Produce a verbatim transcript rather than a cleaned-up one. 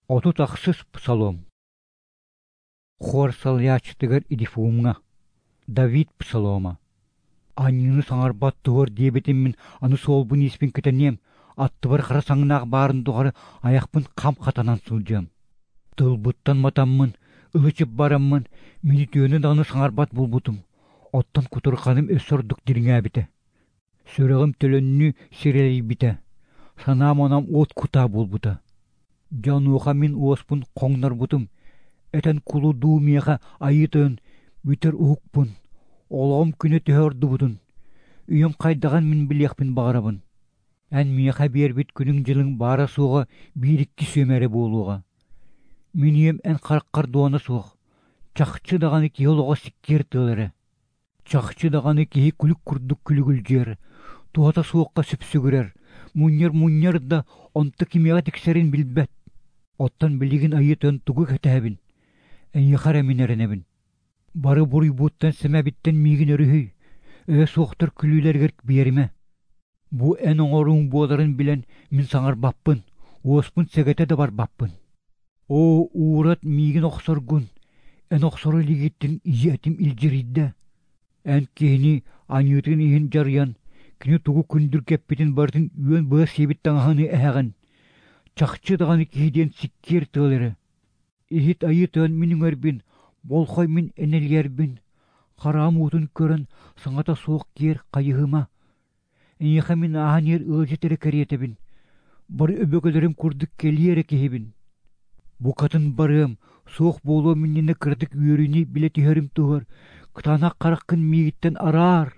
Оту тахсыс псалом. Хор салячтыгар идифумга. Давид псалома. Аньыны саңарбат туғыр дебетім мен аны солбын еспен кетенем. Аттыбар қара саңынақ барын туғары аяқпын қам қатанан сылжам. Тылбыттан матаммын, ылычып бараммын, мені түйені даны саңарбат болбутым. Оттан кутырқаным өссордық диріңе біте. Сөрігім төлөнні сирелей біте. Санам онам от кута болбута. Жануға мен оспын қоңнар бұтым. Этен кулу думияға айытын, бүтір ұқпын. Олағым күні төхөрді бұтын. Үйім қайдаған мен білеқпін бағарабын. Ән мияға бербет күнің жылың бара суға биріккі сөмәрі болуға. Мен үйім ән қараққар дуаны суық. Чақчы дағаны ке олыға сіккер тылыры. Чақчы дағаны кеге күлік күрдік күлігіл жер. Туғата суыққа сүпсігірер. Мұнер-мұнер да онты кемеға тексерін білбәт. Оттан білеген айытын тұғы кәтәбін. Әне қара менерінебін. Бары бұрый бұттан сәмәбіттен меген өріхүй. Өе соқтыр күлілер керк беріме. Бұ ән оңырың боларын білен мен саңар баппын. Оспын сәгәті де бар баппын. О, уырат меген оқсыр күн. Ән оқсыры легеттін иетім илжірейді. Ән кейіні анютын ехін жариян. Кіне тұғы күндір кәппетін бардың үйен бұға себеттен ағаны әғын. Чақчы дағаны кейден сіккер тылыры. Ехет айытын менің әрбін, болқой мен әнелгербін. Қарам ұтын көрін саңата соқ кер қайығыма. Әнеға мен ағын ер ұлжетері кәретебін. Бар өбөгілерім күрдік келері кехебін. Бұқатын барым, соқ болу менені кірдік үйеріне білет үйерім тұғыр. Қытана қараққын мегіттен арар.